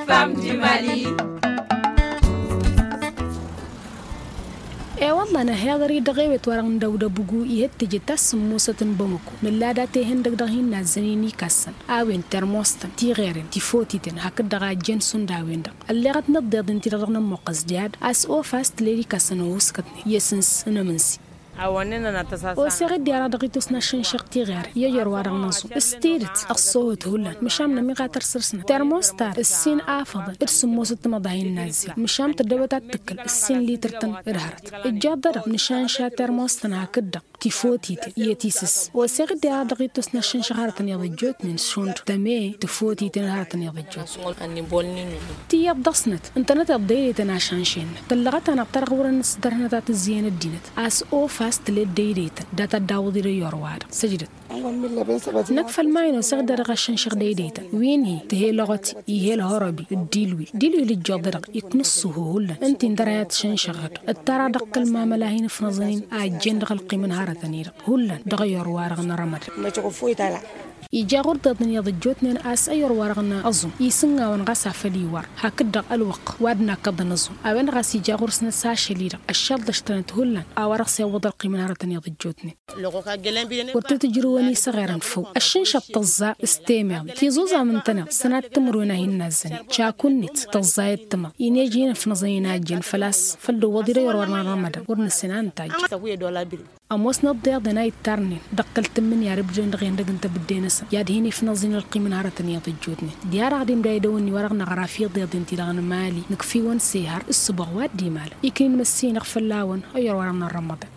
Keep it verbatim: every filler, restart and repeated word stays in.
femmes du Mali. إيه والله أنا هاجري دغيبة وران داودا بوجو يهتجي تسم موسى بمكو نلادا تهندك دغين نازنيني كسن أوين ترموستن تي غيرين تي فوتيتن هكذا دغا جنسون داوين دغ اللي غت نضيض انتي رغنا موقز جاد أس أو فاست ليري كسن وسكتني يسنس نمنسي أولنا نتصاص وسيغد ديارا دغيتوس نشن شقتي غير يجر وران نصو استيرت الصوت هلا مشام نمي غاتر سرسنا ترموستار السين آفضل ارسم موسى مضاين نازل مشام تدوتا تكل السين ليترتن إرهرت الجادر نشان شا ترموستن هكذا تفوتيت يتيسس وسيغد ديارا دغيتوس نشن شهارتن يضجوت من شونت تمي تفوتيت نهارتن يضجوت تي يبضصنت انترنت ابديلي تناشان شين تلغت انا بترغور النصدرنا تات الزيان الدينت اس او فاست للديريت داتا داودي ريوروار سجدت نكفى الماينو سغدر غشن شغ ديديتا وين هي تهي لغتي هي الهربي الديلوي ديلوي للجدرق يكنصه هلا انت اندريات شن شغد الترى دق الماملاهين في نظنين اجن غلقي من هارة ثانية هلا دغير وارغنا رمد يجا غرضة دنيا ضجوتنين أس أيور ورغنا أظن يسنغا ونغسا فليوار هكذا الوق وادنا قد نظن أوين غاسي جا غرسنا ساشي ليرا الشال دشتنت هلا أورغسي وضرقي من هارة دنيا ضجوتنين ورتتجرواني صغيرا فو الشنشة تطزا استيمال تيزوزا من تنا سنة تمرونا هنا الزني شاكونيت تطزا يتما ينيجينا في نظينا جين فلاس فلو وضيرا يورورنا رمضان ورنا سنان تاج أموس نضيع دناي تارنين دقلت من يا رب جن دغين دغنت بدينس ياد هيني في نظين القي من هارة تانية تجودني ديار عديم دايدوني ورغنا غرافيق ضيض انتي دغن مالي نكفي ون سيهر الصبغ وادي مال يكين مسين غفلاون أيور ورغنا رمضان